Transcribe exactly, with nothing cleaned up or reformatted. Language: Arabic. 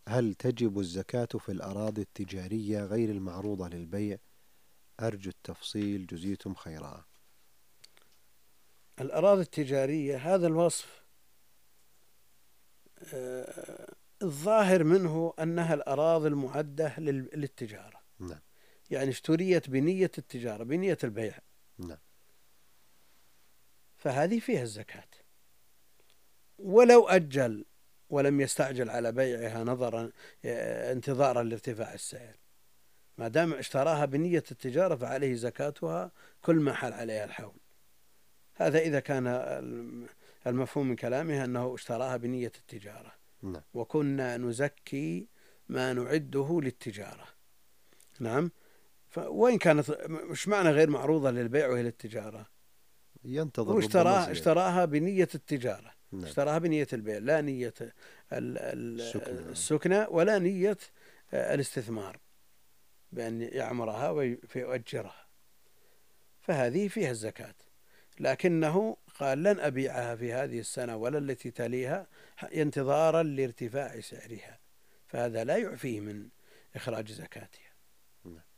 هل تجب الزكاة في الأراضي التجارية غير المعروضة للبيع؟ أرجو التفصيل جزيتم خيرا. الأراضي التجارية هذا الوصف الظاهر منه أنها الأراضي المعدة للتجارة، نعم. يعني اشتريت بنية التجارة، بنية البيع، نعم. فهذه فيها الزكاة. ولو أجل ولم يستعجل على بيعها نظرا انتظارا لارتفاع السعر، ما دام اشتراها بنية التجارة فعليه زكاتها كل ما حل عليها الحول. هذا إذا كان المفهوم من كلامها أنه اشتراها بنية التجارة. نعم. وكنا نزكي ما نعده للتجارة. نعم. وين كانت، مش معنى غير معروضة للبيع وهي للتجارة؟ ينتظر هو ربما اشتراها زيادة. اشتراها بنية التجارة. نعم. اشتراها بنية البيع، لا نية السكنى. السكنى ولا نية الاستثمار بأن يعمرها ويؤجرها، فهذه فيها الزكاة. لكنه قال لن أبيعها في هذه السنة ولا التي تليها انتظارا لارتفاع سعرها، فهذا لا يعفيه من إخراج زكاتها.